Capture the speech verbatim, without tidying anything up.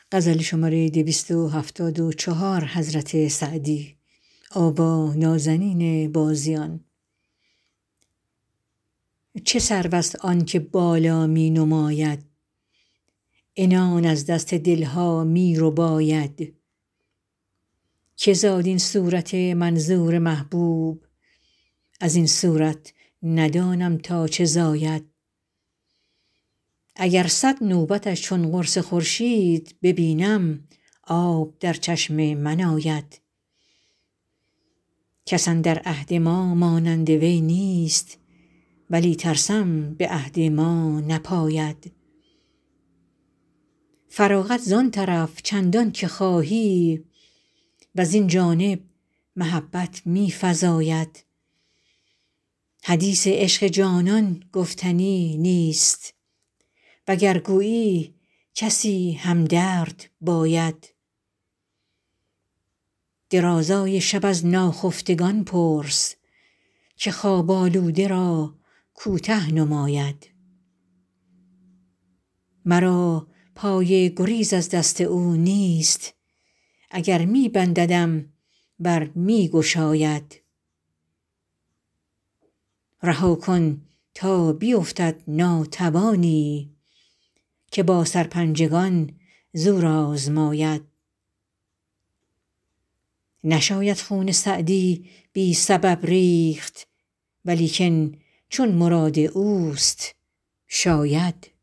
چه سروست آن که بالا می نماید عنان از دست دل ها می رباید که زاد این صورت منظور محبوب از این صورت ندانم تا چه زاید اگر صد نوبتش چون قرص خورشید ببینم آب در چشم من آید کس اندر عهد ما مانند وی نیست ولی ترسم به عهد ما نپاید فراغت زان طرف چندان که خواهی وزین جانب محبت می فزاید حدیث عشق جانان گفتنی نیست وگر گویی کسی همدرد باید درازای شب از ناخفتگان پرس که خواب آلوده را کوته نماید مرا پای گریز از دست او نیست اگر می بنددم ور می گشاید رها کن تا بیفتد ناتوانی که با سرپنجگان زور آزماید نشاید خون سعدی بی سبب ریخت ولیکن چون مراد اوست شاید